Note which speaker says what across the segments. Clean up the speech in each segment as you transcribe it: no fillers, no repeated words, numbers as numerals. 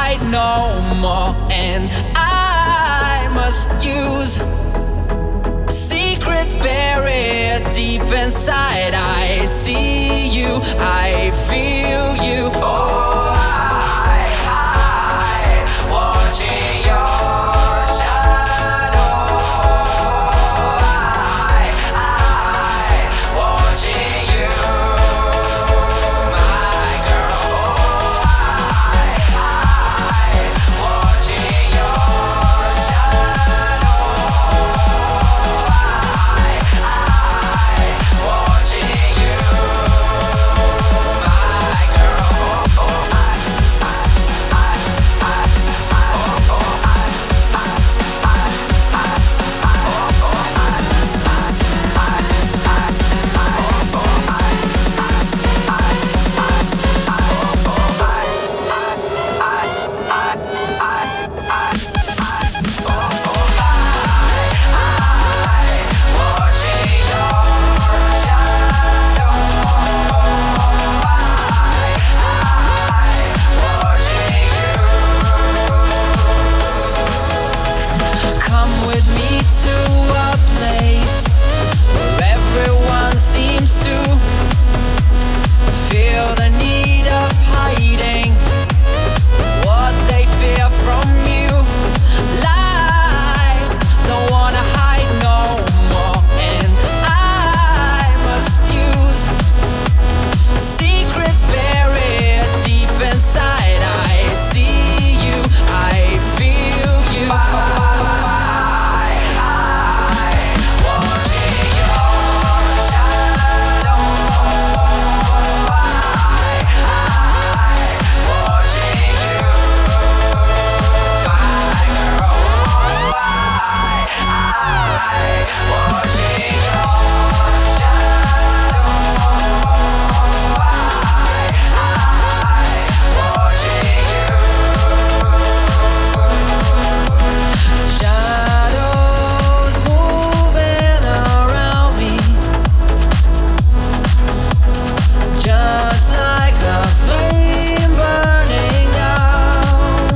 Speaker 1: hide no more, and I must use secrets buried deep inside. I see you, I feel you. Oh, I watching your shadow. I watching you, my girl. Oh, I watching your shadow. Watching you, my girl. Come with me to a place where everyone seems to feel the need of hiding what they fear from you. Like, don't wanna hide no more, and I must use secrets buried deep inside. I see you, I feel you. Watching your shadow. Watching you, my girl. Watching your shadow. Watching you. Shadows moving around me, just like a flame burning down.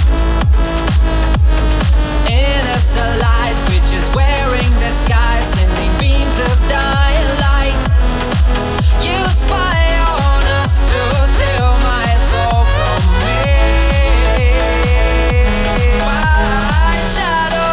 Speaker 1: Innocent lies, witches wearing disguise, sending beams of dying light. You spy on us to steal my soul from me. My shadow.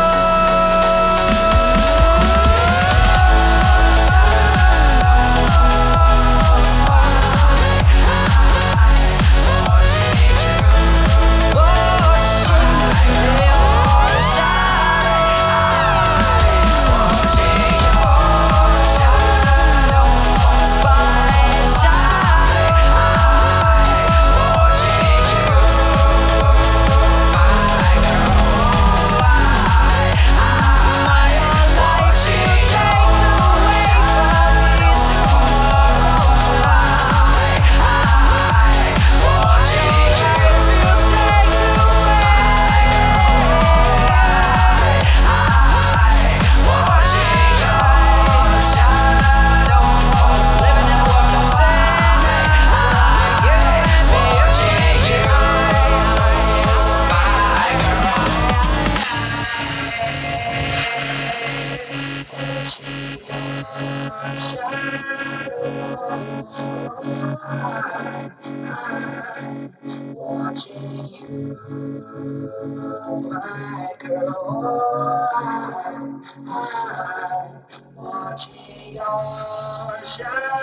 Speaker 1: Watching your shadow.